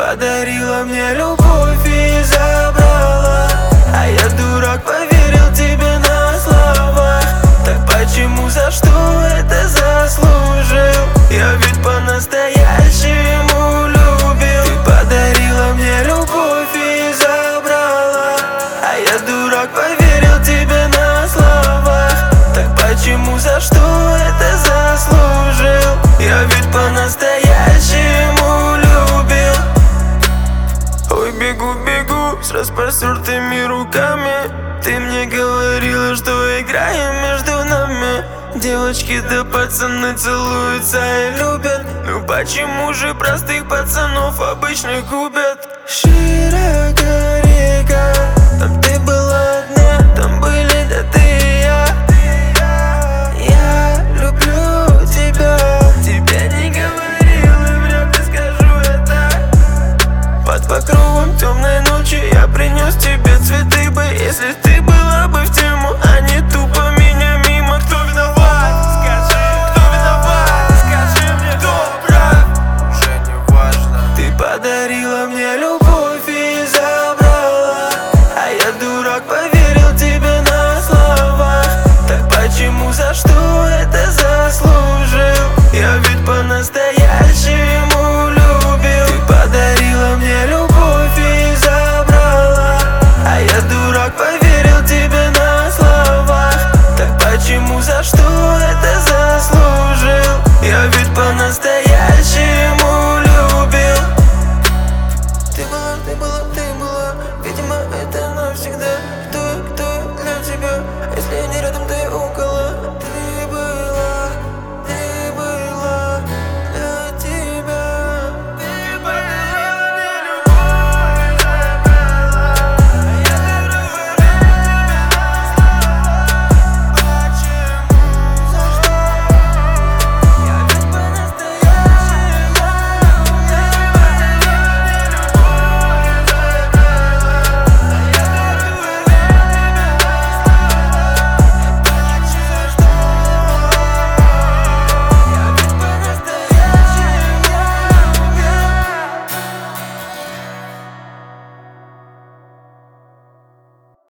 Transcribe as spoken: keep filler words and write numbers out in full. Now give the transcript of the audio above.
подарила мне любовь и забрала, а я, дурак, поверил тебе на словах. Так почему, за что это заслужил? Я ведь по-настоящему любил. Ты подарила мне любовь и забрала, а я, дурак, поверил тебе на словах. Так почему, за что это заслужил? Я ведь по-настоящему любил. Ой, бегу, бегу с распростертыми руками. Ты мне говорила, что играем между нами. Девочки да пацаны целуются и любят. Ну почему же простых пацанов обычных губят?